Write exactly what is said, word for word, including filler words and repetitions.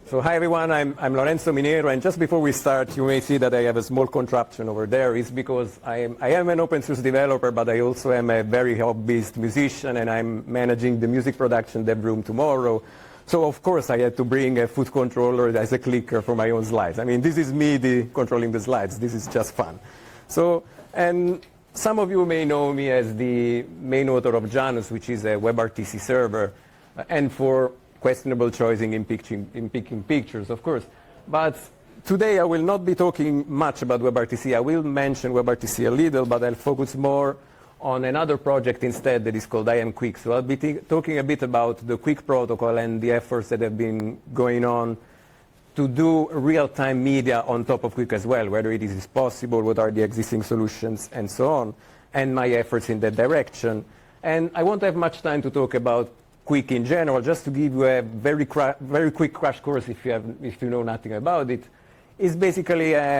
So hi everyone, I'm, I'm Lorenzo Miniero, and just before we start, you may see that I have a small contraption over there. It's because I am, I am an open source developer, but I also am a very hobbyist musician, and I'm managing the music production dev room tomorrow. So of course I had to bring a foot controller as a clicker for my own slides. I mean, this is me the, controlling the slides. This is just fun. So, and some of you may know me as the main author of Janus, which is a WebRTC server, and for questionable choosing in, picturing, in picking pictures, of course. But today I will not be talking much about WebRTC. I will mention WebRTC a little, but I'll focus more on another project instead that is called IamQuick. So I'll be talking a bit about the Quick protocol and the efforts that have been going on to do real-time media on top of Quick as well, whether it is possible, what are the existing solutions, and so on, and my efforts in that direction. And I won't have much time to talk about Quick in general, just to give you a very, very quick crash course if you, have, if you know nothing about it. It's basically a